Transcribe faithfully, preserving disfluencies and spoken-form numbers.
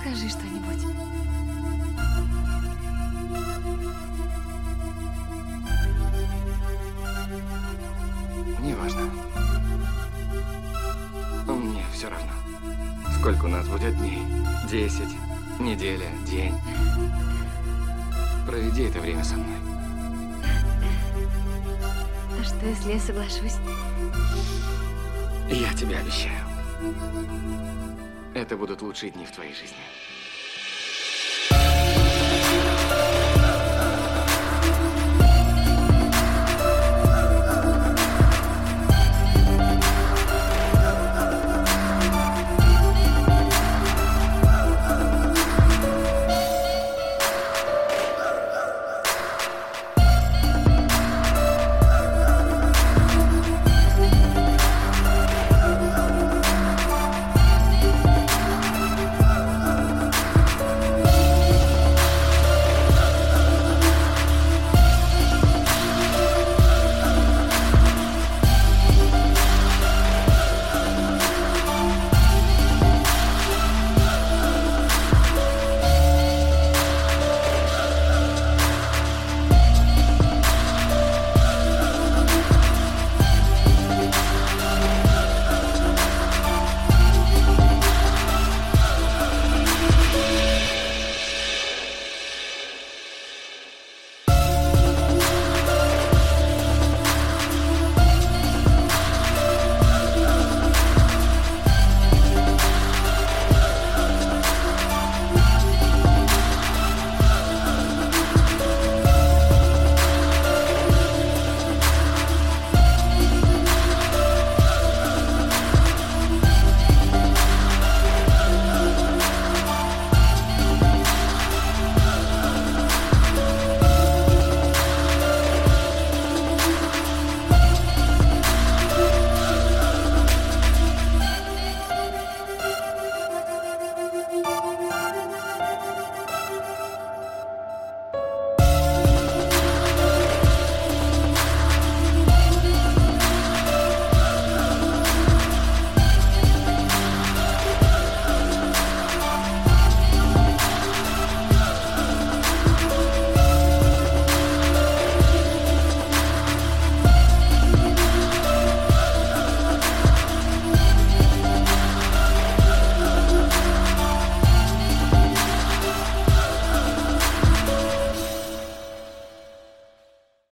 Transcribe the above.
Скажи что-нибудь. Неважно. Мне все равно. Сколько у нас будет дней? Десять. Неделя, день. Проведи это время со мной. А что, если я соглашусь? Я тебе обещаю. Это будут лучшие дни в твоей жизни.